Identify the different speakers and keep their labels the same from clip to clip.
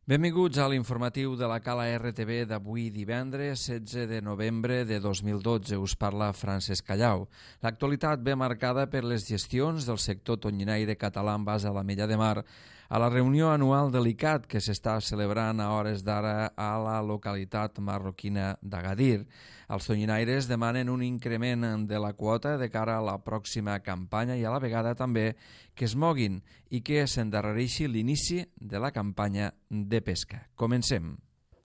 Speaker 1: Benvinguts a l'informatiu de la Cala RTV d'avui divendres 16 de novembre de 2012. Us parla Francesc Callau. L'actualitat ve marcada per les gestions del sector tonyinaire català en base a l'Ametlla de Mar a la reunió anual de l'ICAT que s'està celebrant a hores d'ara a la localitat marroquina d'Agadir. Els tonyinaires demanen un increment de la quota de cara a la pròxima campanya i a la vegada també que es moguin i que s'endarrereixi l'inici de la campanya de pesca. Comencem.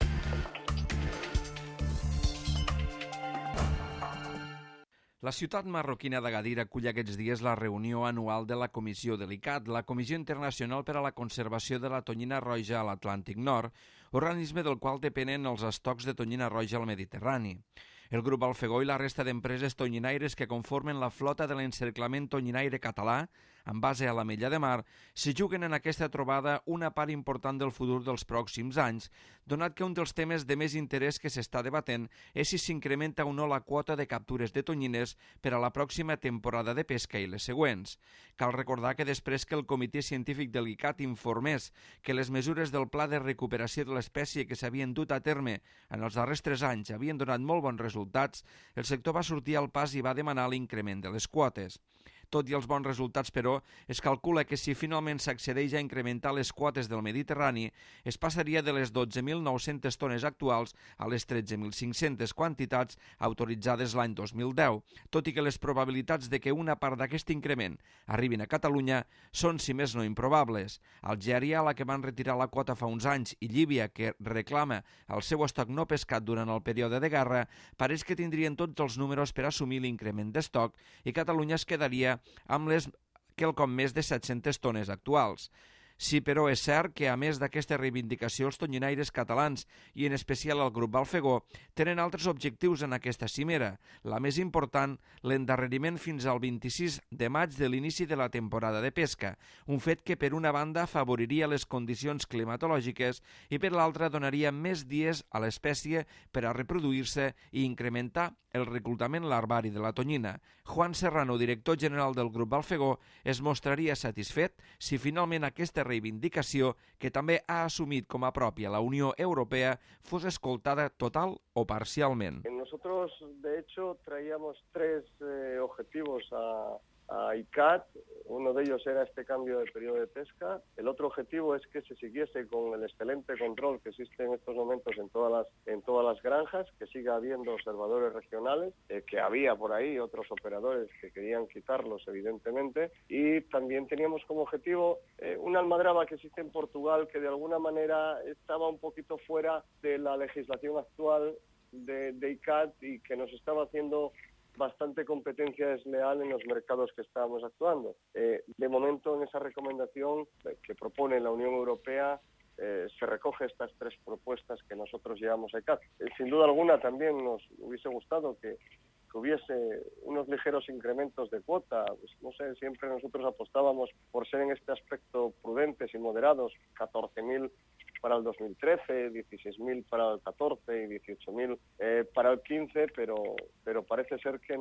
Speaker 1: La ciutat marroquina d'Agadir acull aquests dies la reunió anual de la Comissió de l'ICAT, la Comissió Internacional per a la Conservació de la Tonyina Roja a l'Atlàntic Nord, organisme del qual depenen els estocs de tonyina roja al Mediterrani. El grup Alfegó i la resta d'empreses tonyinaires que conformen la flota de l'encerclament tonyinaire català, en base a l'Ametlla de Mar, s'hi juguen en aquesta trobada una part important del futur dels pròxims anys, donat que un dels temes de més interès que s'està debatent és si s'incrementa o no la quota de captures de tonyines per a la pròxima temporada de pesca i les següents. Cal recordar que després que el Comitè Científic de l'ICAT informés que les mesures del Pla de Recuperació de l'Espècie que s'havien dut a terme en els darrers 3 anys havien donat molt bons resultats, el sector va sortir al pas i va demanar l'increment de les quotes. Tot i els bons resultats, però, es calcula que si finalment s'accedeix a incrementar les quotes del Mediterrani, es passaria de les 12.900 tones actuals a les 13.500 quantitats autoritzades l'any 2010, tot i que les probabilitats de que una part d'aquest increment arribin a Catalunya són, si més no, improbables. Algèria, a la que van retirar la quota fa uns anys, i Líbia, que reclama el seu estoc no pescat durant el període de guerra, pareix que tindrien tots els números per assumir l'increment d'estoc i Catalunya es quedaria amb les quelcom més de 700 tones actuals. Sí, però és cert que, a més d'aquesta reivindicació, els tonyinaires catalans, i en especial el grup Alfegó, tenen altres objectius en aquesta cimera. La més important, l'endarreriment fins al 26 de maig de l'inici de la temporada de pesca, un fet que per una banda afavoriria les condicions climatològiques i per l'altra donaria més dies a l'espècie per a reproduir-se i incrementar el reclutament larvari de la tonyina. Juan Serrano, director general del grup Alfegó, es mostraria satisfet si finalment aquesta reivindicació, que també ha assumit com a pròpia la Unió Europea, fos escoltada total o parcialment.
Speaker 2: Nosotros, de hecho, traíamos 3 objetivos a ICAT. Uno de ellos era este cambio de periodo de pesca. El otro objetivo es que se siguiese con el excelente control que existe en estos momentos en todas las granjas, que siga habiendo observadores regionales, que había por ahí otros operadores que querían quitarlos, evidentemente, y también teníamos como objetivo una almadraba que existe en Portugal que de alguna manera estaba un poquito fuera de la legislación actual de ICAT y que nos estaba haciendo bastante competencia desleal en los mercados que estábamos actuando. De momento, en esa recomendación que propone la Unión Europea, se recoge estas 3 propuestas que nosotros llevamos a ICAT. Sin duda alguna, también nos hubiese gustado que hubiese unos ligeros incrementos de cuota. Pues, no sé, siempre nosotros apostábamos por ser en este aspecto prudentes y moderados, 14.000 para el 2013, 16.000 para el 14 y 18.000 para el 15, pero parece ser que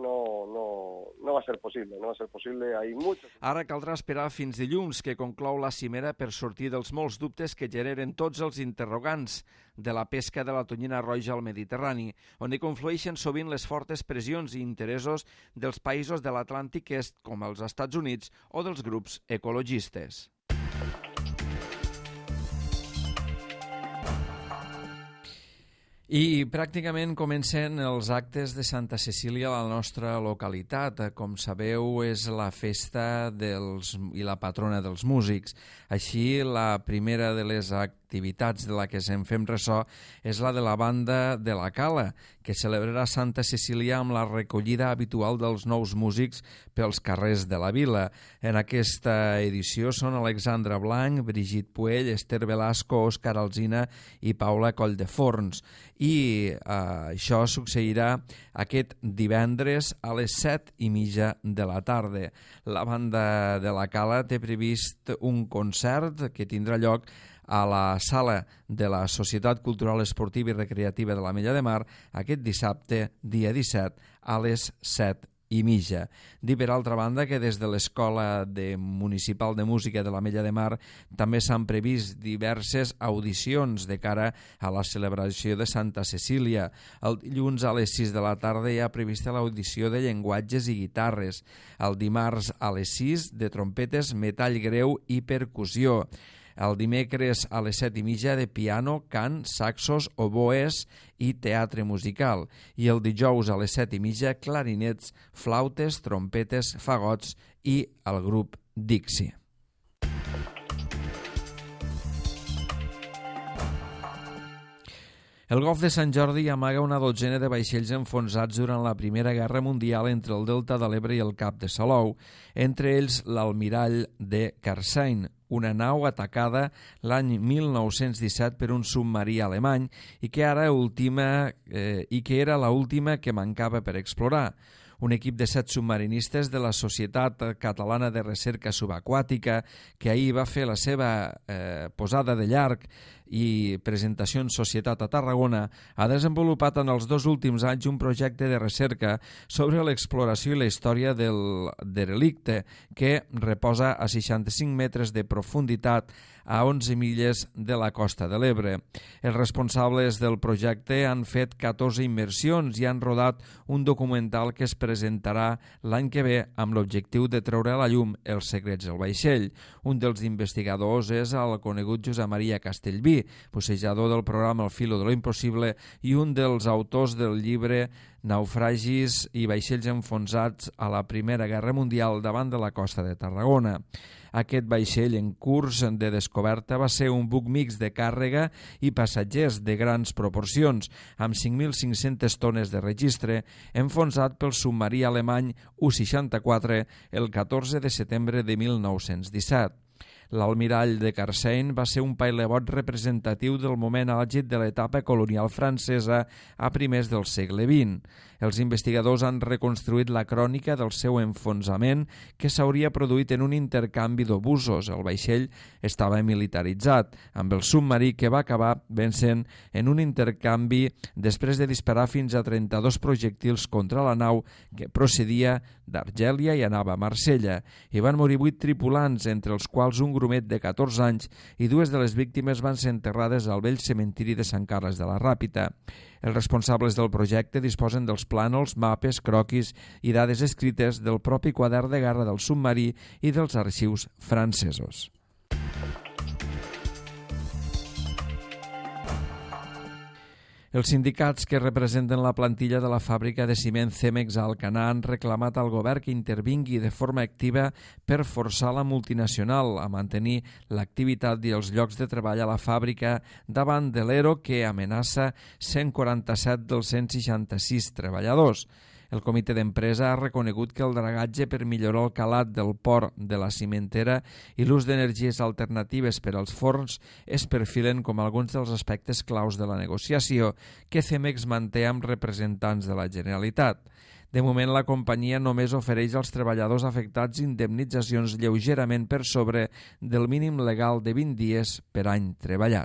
Speaker 2: no va a ser posible. No va a ser posible, hay muchos.
Speaker 1: Ara caldrà esperar fins dilluns, que conclou la cimera, per sortir dels molts dubtes que generen tots els interrogants de la pesca de la tonyina roja al Mediterrani, on hi conflueixen sovint les fortes pressions i interessos dels països de l'Atlàntic Est, com els Estats Units, o dels grups ecologistes. I pràcticament comencen els actes de Santa Cecília a la nostra localitat. Com sabeu, és la festa i la patrona dels músics. Així, la primera de les activitats de la que se'n fem ressò és la de la banda de la Cala, que celebrarà Santa Cecília amb la recollida habitual dels nous músics pels carrers de la vila. En aquesta edició són Alexandra Blanc, Brigitte Puell, Esther Velasco, Òscar Alsina i Paula Colldeforns. I això succeirà aquest divendres a les 7:30 de la tarda. La banda de la Cala té previst un concert que tindrà lloc a la sala de la Societat Cultural Esportiva i Recreativa de l'Ametlla de Mar aquest dissabte, dia 17, a les 7 i mitja. Dir, per altra banda, que des de l'Escola Municipal de Música de l'Ametlla de Mar també s'han previst diverses audicions de cara a la celebració de Santa Cecília. El dilluns a les 6 de la tarda hi ha prevista l'audició de llenguatges i guitarres. El dimarts a les 6 de trompetes, metall greu i percussió. El dimecres a les 7:30 de piano, cant, saxos, oboes i teatre musical. I el dijous a les 7:30 clarinets, flautes, trompetes, fagots i el grup Dixie. El Golf de Sant Jordi amaga una dotzena de vaixells enfonsats durant la Primera Guerra Mundial entre el Delta de l'Ebre i el Cap de Salou, entre ells l'Almirall de Carsein, una nau atacada l'any 1917 per un submarí alemany i que era l'última que mancava per explorar. Un equip de 7 submarinistes de la Societat Catalana de Recerca Subaquàtica, que ahir va fer la seva posada de llarg i presentació en societat a Tarragona, ha desenvolupat en els 2 últims anys un projecte de recerca sobre l'exploració i la història del derelicte, que reposa a 65 metres de profunditat a 11 milles de la costa de l'Ebre. Els responsables del projecte han fet 14 immersions i han rodat un documental que es presentarà l'any que ve amb l'objectiu de treure a la llum els secrets del vaixell. Un dels investigadors és el conegut Josep Maria Castellví, bussejador del programa El filo de lo impossible i un dels autors del llibre Naufragis i vaixells enfonsats a la Primera Guerra Mundial davant de la costa de Tarragona. Aquest vaixell en curs de descoberta va ser un buc mixt de càrrega i passatgers de grans proporcions, amb 5.500 tones de registre, enfonsat pel submarí alemany U-64 el 14 de setembre de 1917. L'Almirall de Carsein va ser un pailebot representatiu del moment àlgid de l'etapa colonial francesa a primers del segle XX. Els investigadors han reconstruït la crònica del seu enfonsament, que s'hauria produït en un intercanvi d'obusos. El vaixell estava militaritzat, amb el submarí que va acabar vencent en un intercanvi després de disparar fins a 32 projectils contra la nau que procedia d'Argèlia i anava a Marsella. Hi van morir 8 tripulants, entre els quals un grumet de 14 anys, i 2 de les víctimes van ser enterrades al vell cementiri de Sant Carles de la Ràpita. Els responsables del projecte disposen dels plànols, mapes, croquis i dades escrites del propi quadern de guerra del submarí i dels arxius francesos. Els sindicats que representen la plantilla de la fàbrica de ciment Cemex a Alcanar han reclamat al govern que intervingui de forma activa per forçar la multinacional a mantenir l'activitat i els llocs de treball a la fàbrica davant de l'ERO que amenaça 147 dels 166 treballadors. El comitè d'empresa ha reconegut que el dragatge per millorar el calat del port de la cimentera i l'ús d'energies alternatives per als forns es perfilen com alguns dels aspectes claus de la negociació que Cemex manté amb representants de la Generalitat. De moment, la companyia només ofereix als treballadors afectats indemnitzacions lleugerament per sobre del mínim legal de 20 dies per any treballat.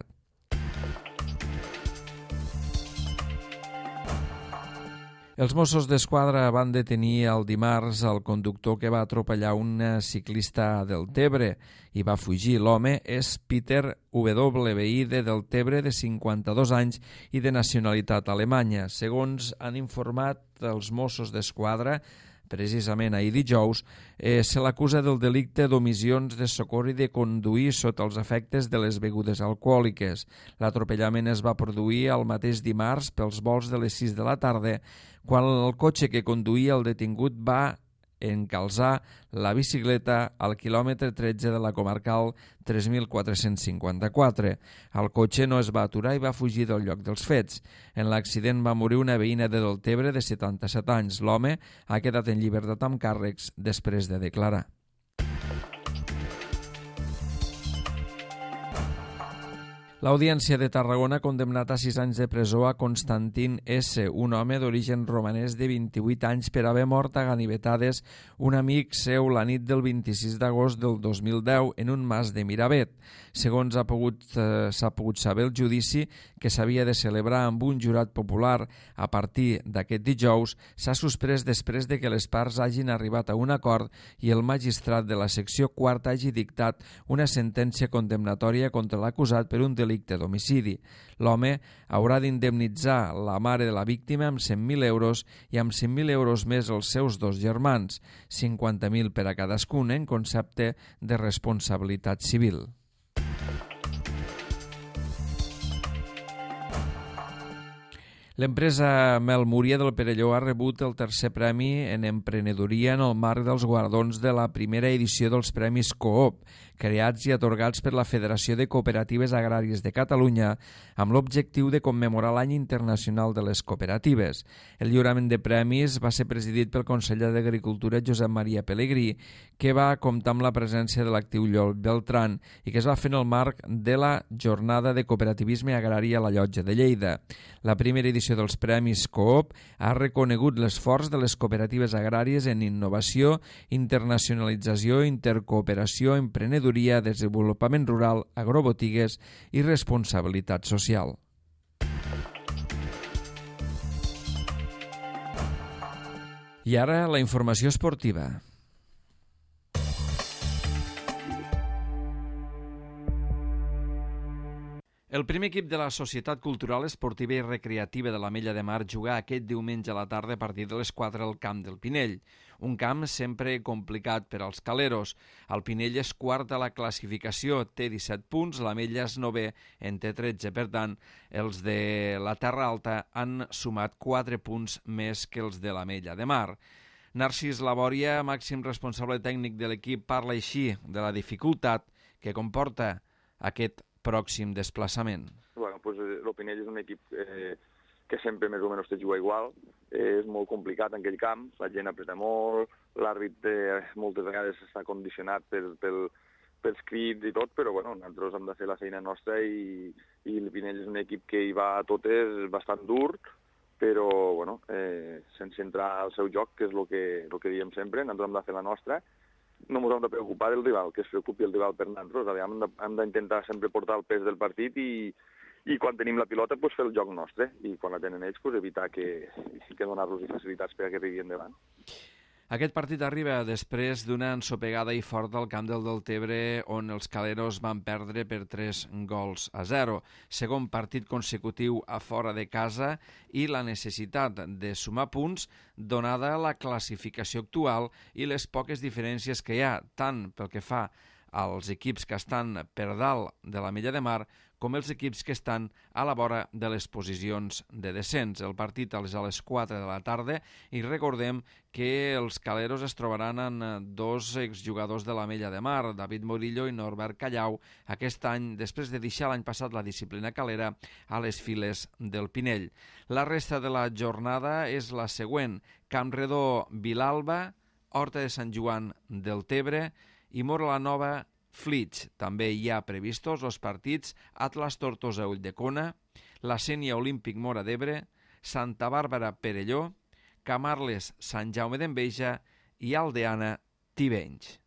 Speaker 1: Els Mossos d'Esquadra van detenir el dimarts el conductor que va atropellar una ciclista del Tebre i va fugir. L'home és Peter WI de Deltebre, de 52 anys i de nacionalitat alemanya. Segons han informat els Mossos d'Esquadra, precisament ahir dijous, se l'acusa del delicte d'omissions de socor i de conduir sota els efectes de les begudes alcohòliques. L'atropellament es va produir el mateix dimarts pels volts de les 6 de la tarda, quan el cotxe que conduïa el detingut va encalçar la bicicleta al quilòmetre 13 de la comarcal 3454. El cotxe no es va aturar i va fugir del lloc dels fets. En l'accident va morir una veïna de Deltebre de 77 anys. L'home ha quedat en llibertat amb càrrecs després de declarar. L'Audiència de Tarragona ha condemnat a 6 anys de presó a Constantin S., un home d'origen romanès de 28 anys per haver mort a ganivetades un amic seu la nit del 26 d'agost del 2010 en un mas de Miravet. Segons s'ha pogut saber el judici, que s'havia de celebrar amb un jurat popular a partir d'aquest dijous, s'ha suspès després de que les parts hagin arribat a un acord i el magistrat de la secció quarta hagi dictat una sentència condemnatòria contra l'acusat per un delicte d'homicidi. L'home haurà d'indemnitzar la mare de la víctima amb 100.000 euros i amb 100.000 euros més els seus dos germans, 50.000 per a cadascun en concepte de responsabilitat civil. L'empresa Melmúria del Perelló ha rebut el tercer premi en emprenedoria en el marc dels guardons de la primera edició dels Premis Coop, creats i atorgats per la Federació de Cooperatives Agràries de Catalunya amb l'objectiu de commemorar l'Any Internacional de les Cooperatives. El lliurament de premis va ser presidit pel conseller d'Agricultura Josep Maria Pelegrí, que va comptar amb la presència de l'actiu Llop Beltran i que es va fer en el marc de la Jornada de Cooperativisme Agrari a la Llotja de Lleida. La primera edició dels Premis Coop ha reconegut l'esforç de les cooperatives agràries en innovació, internacionalització, intercooperació, emprenedoria, desenvolupament rural, agrobotigues i responsabilitat social. I ara la informació esportiva. El primer equip de la Societat Cultural, Esportiva i Recreativa de l'Ametlla de Mar jugà aquest diumenge a la tarda a partir de les 4 al camp del Pinell. Un camp sempre complicat per als caleros. El Pinell és quart a la classificació, té 17 punts, l'Ametlla és 9è, en té 13. Per tant, els de la Terra Alta han sumat 4 punts més que els de l'Ametlla de Mar. Narcís Labòria, màxim responsable tècnic de l'equip, parla així de la dificultat que comporta aquest pròxim desplaçament.
Speaker 3: Bueno, pues, el Pinell és un equip que sempre més o menys té jugar igual. És molt complicat en aquell camp, la gent apreta molt, l'àrbit moltes vegades està condicionat pels crits i tot, però bueno, nosaltres hem de fer la feina nostra i el Pinell és un equip que hi va a totes bastant dur, però bueno, sense entrar al seu joc, que és el que diem sempre, nosaltres hem de fer la nostra. No ens hem de preocupar del rival, que es preocupi el rival per nosaltres. Hem d'intentar sempre portar el pes del partit i quan tenim la pilota pues, fer el joc nostre i quan la tenen ells pues, evitar que donar-los facilitats per a que arribi endavant.
Speaker 1: Aquest partit arriba després d'una ensopegada i forta al camp del Deltebre on els caleros van perdre per 3-0. Segon partit consecutiu a fora de casa i la necessitat de sumar punts donada la classificació actual i les poques diferències que hi ha, tant pel que fa als equips que estan per dalt de l'Ametlla de Mar com els equips que estan a la vora de les posicions de descens. El partit és a les 4 de la tarda i recordem que els caleros es trobaran amb dos exjugadors de l'Ametlla de Mar, David Morillo i Norbert Callau, aquest any, després de deixar l'any passat la disciplina calera a les files del Pinell. La resta de la jornada és la següent: Campredó, Vilalba, Horta de Sant Joan del Tebre i Móra la Nova, Flix. També hi ha previstos els partits Atlas Tortosa Ulldecona, la Sénia Olímpic Móra d'Ebre, Santa Bàrbara Perelló, Camarles Sant Jaume d'Enveja i Aldeana Tivenys.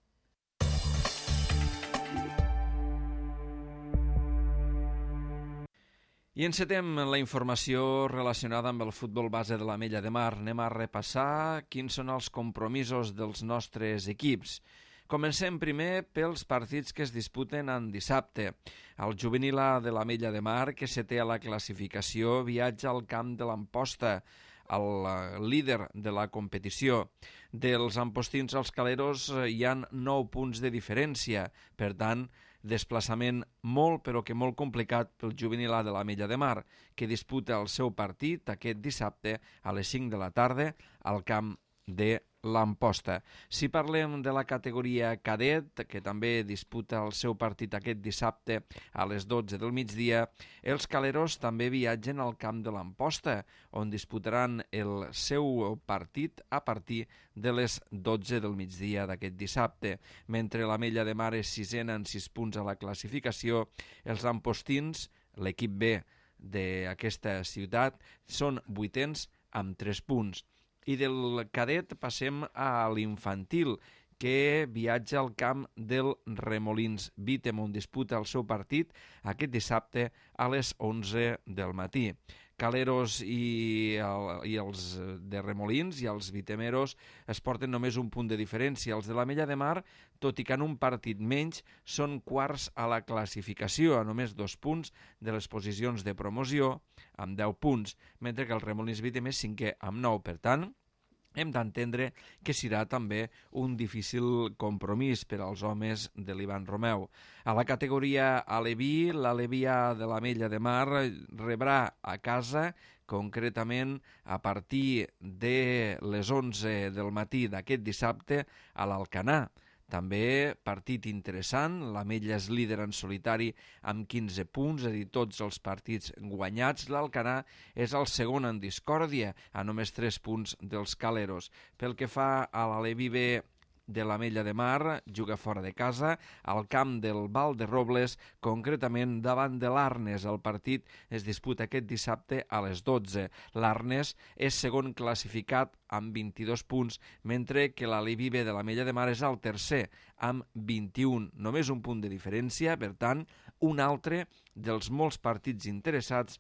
Speaker 1: I encetem la informació relacionada amb el futbol base de l'Ametlla de Mar. Anem a repassar quins són els compromisos dels nostres equips. Comencem primer pels partits que es disputen en dissabte. El juvenil A de l'Ametlla de Mar, que setè a la classificació, viatja al camp de l'Amposta, el líder de la competició. Dels ampostins als caleros hi han 9 punts de diferència, per tant, desplaçament molt però que molt complicat pel juvenil A de l'Ametlla de Mar, que disputa el seu partit aquest dissabte a les 5 de la tarda al camp de l'Amposta. Si parlem de la categoria cadet, que també disputa el seu partit aquest dissabte a les 12 del migdia, els caleros també viatgen al camp de l'Amposta, on disputaran el seu partit a partir de les 12 del migdia d'aquest dissabte. Mentre l'Ametlla de Mar és sisena en 6 punts a la classificació, els ampostins l'equip B d'aquesta ciutat, són 8ens amb 3 punts. I del cadet passem a l'infantil, que viatja al camp del Remolins Vítem, on disputa el seu partit aquest dissabte a les 11 del matí. Caleros i els de Remolins i els vitemeros es porten només un punt de diferència. Els de l'Ametlla de Mar, tot i que en un partit menys, són quarts a la classificació, a només 2 punts de les posicions de promoció, amb 10 punts, mentre que el Remolins Vítem és 5è amb 9. Per tant, hem d'entendre que serà també un difícil compromís per als homes de l'Ivan Romeu. A la categoria Aleví, l'Aleví A de l'Ametlla de Mar rebrà a casa, concretament a partir de les 11 del matí d'aquest dissabte, a l'Alcanar. També partit interessant, l'Ametlla és líder en solitari amb 15 punts, és a dir, tots els partits guanyats. L'Alcanar és el segon en discòrdia, a només 3 punts dels Caleros. Pel que fa a l'Aleví B de l'Ametlla de Mar, juga fora de casa, al camp del Val de Robles, concretament davant de l'Arnes. El partit es disputa aquest dissabte a les 12. L'Arnes és segon classificat amb 22 punts, mentre que l'Aleví B de l'Ametlla de Mar és el tercer, amb 21. Només un punt de diferència, per tant, un altre dels molts partits interessants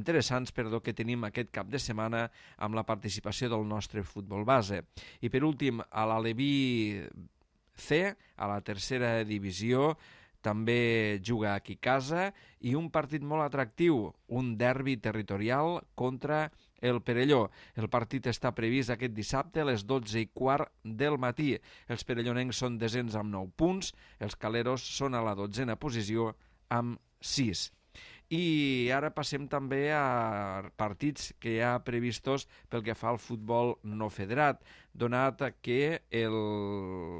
Speaker 1: que tenim aquest cap de setmana amb la participació del nostre futbol base. I per últim, a l'Aleví C, a la tercera divisió, també juga aquí a casa, i un partit molt atractiu, un derbi territorial contra el Perelló. El partit està previst aquest dissabte a les 12:15 del matí. Els perellonencs són desens amb 9 punts, els caleros són a la 12a posició amb 6. I ara passem també a partits que hi ha previstos pel que fa al futbol no federat, donat que el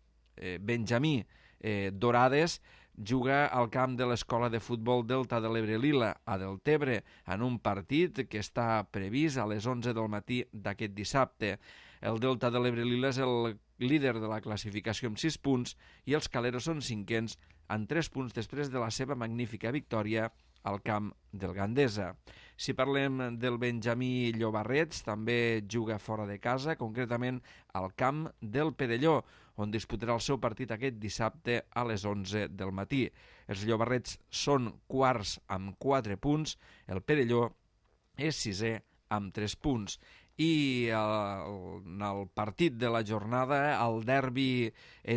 Speaker 1: Benjamí Dorades juga al camp de l'Escola de Futbol Delta de l'Ebre Lila a Deltebre en un partit que està previst a les 11 del matí d'aquest dissabte. El Delta de l'Ebre Lila és el líder de la classificació amb 6 punts i els caleros són 5ens amb 3 punts després de la seva magnífica victòria al camp del Gandesa. Si parlem del Benjamí Llobarrets, també juga fora de casa, concretament al camp del Perelló, on disputarà el seu partit aquest dissabte a les 11 del matí. Els Llobarrets són quarts amb 4 punts, el Perelló és 6è amb 3 punts. I en el partit de la jornada, el derbi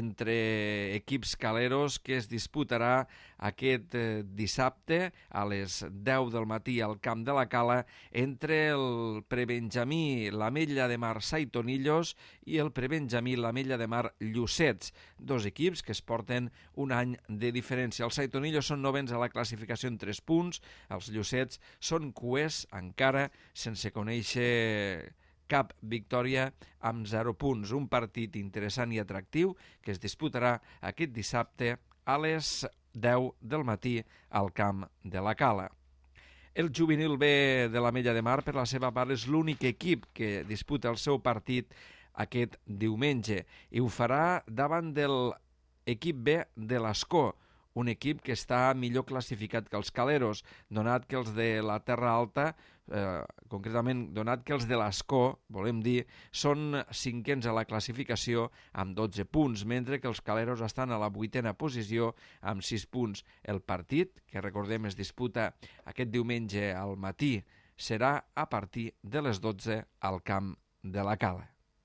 Speaker 1: entre equips caleros que es disputarà aquest dissabte a les 10 del matí al camp de la Cala entre el prebenjamí l'Ametlla de Mar Saitonillos i el prebenjamí l'Ametlla de Mar Llucets, dos equips que es porten un any de diferència. Els Saitonillos són novens a la classificació en 3 punts, els Llucets són cuers encara sense conèixer cap victòria amb 0 punts. Un partit interessant i atractiu que es disputarà aquest dissabte a les 10 del matí al camp de la Cala. El juvenil B de l'Ametlla de Mar, per la seva part, és l'únic equip que disputa el seu partit aquest diumenge i ho farà davant de l'equip B de l'Escó, un equip que està millor classificat que els caleros, donat que els de la Terra Alta, concretament donat que els de l'Escó, volem dir, són 5ens a la classificació amb 12 punts, mentre que els caleros estan a la 8a posició amb 6 punts. El partit, que recordem es disputa aquest diumenge al matí, serà a partir de les 12 al camp de la Cala.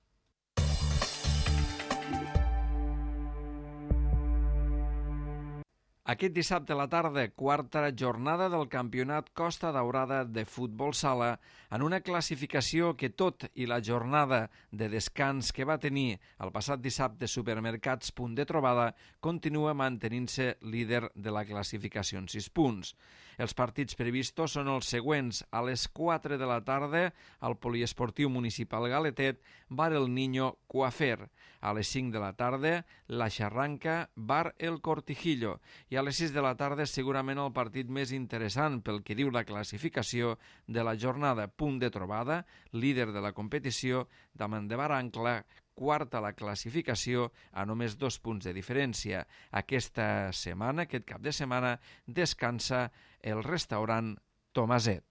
Speaker 1: Aquest dissabte a la tarda, quarta jornada del campionat Costa Daurada de futbol sala, en una classificació que tot i la jornada de descans que va tenir el passat dissabte Supermercats Punt de Trobada, continua mantenint-se líder de la classificació en 6 punts. Els partits previstos són els següents. A les 4 de la tarda, al Poliesportiu Municipal Galetet, Bar El Niño Coafer. A les 5 de la tarda, la Xarranca, Bar El Cortijillo. I I a les 6 de la tarda segurament el partit més interessant pel que diu la classificació de la jornada. Punt de trobada, líder de la competició, davant de Barancla, quarta a la classificació a només 2 punts de diferència. Aquesta setmana, aquest cap de setmana, descansa el restaurant Tomaset.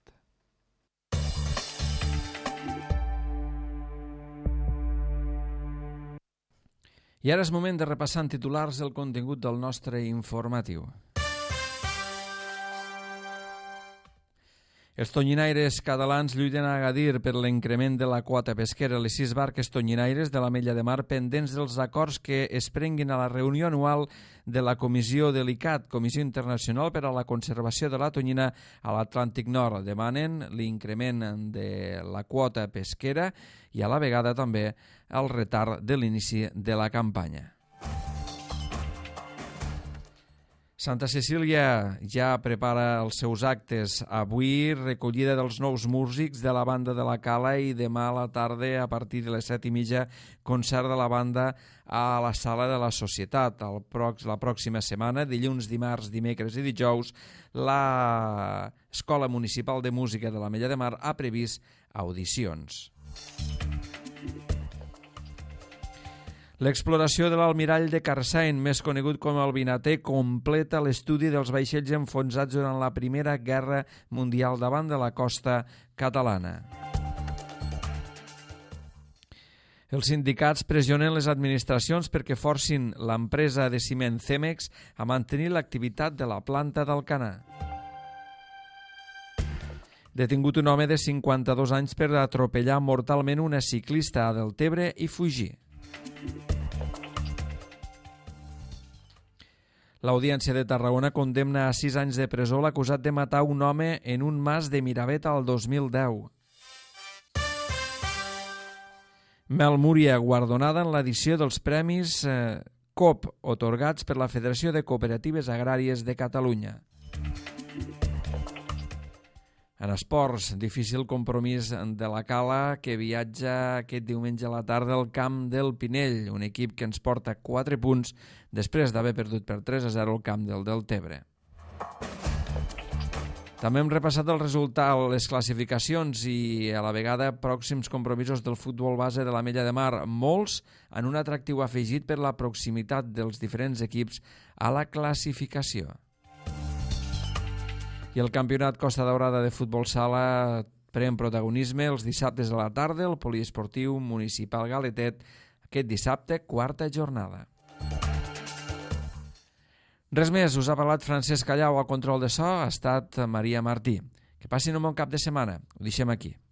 Speaker 1: I ara és moment de repassar en titulars el contingut del nostre informatiu. Els tonyinaires catalans lluiten a Agadir per l'increment de la quota pesquera. Les 6 barques tonyinaires de l'Ametlla de Mar pendents dels acords que es prenguin a la reunió anual de la Comissió de l'ICAT, Comissió Internacional per a la Conservació de la Tonyina a l'Atlàntic Nord. Demanen l'increment de la quota pesquera i a la vegada també el retard de l'inici de la campanya. Santa Cecília ja prepara els seus actes. Avui recollida dels nous músics de la banda de la Cala i demà a la tarda a partir de les 7:30 concert de la banda a la Sala de la Societat. La pròxima setmana, dilluns, dimarts, dimecres i dijous, l'Escola Municipal de Música de l'Ametlla de Mar ha previst audicions. L'exploració de l'almirall de Carsain, més conegut com el Vinater, completa l'estudi dels vaixells enfonsats durant la Primera Guerra Mundial davant de la costa catalana. Els sindicats pressionen les administracions perquè forcin l'empresa de ciment Cemex a mantenir l'activitat de la planta d'Alcanar. Detingut un home de 52 anys per atropellar mortalment una ciclista a Deltebre i fugir. L'Audiència de Tarragona condemna a 6 anys de presó l'acusat de matar un home en un mas de Miravet al 2010. Mel Múria, guardonada en l'edició dels Premis COP, otorgats per la Federació de Cooperatives Agràries de Catalunya. En esports, difícil compromís de la Cala, que viatja aquest diumenge a la tarda al camp del Pinell, un equip que ens porta 4 punts després d'haver perdut per 3-0 al camp del Deltebre. També hem repassat el resultat, les classificacions i a la vegada pròxims compromisos del futbol base de l'Ametlla de Mar, molts en un atractiu afegit per la proximitat dels diferents equips a la classificació. I el campionat Costa Daurada de futbol sala pren protagonisme els dissabtes a la tarda, el poliesportiu municipal Galetet, aquest dissabte, 4a jornada. Res més, us ha parlat Francesc Callau, al control de so ha estat Maria Martí. Que passin un bon cap de setmana, ho deixem aquí.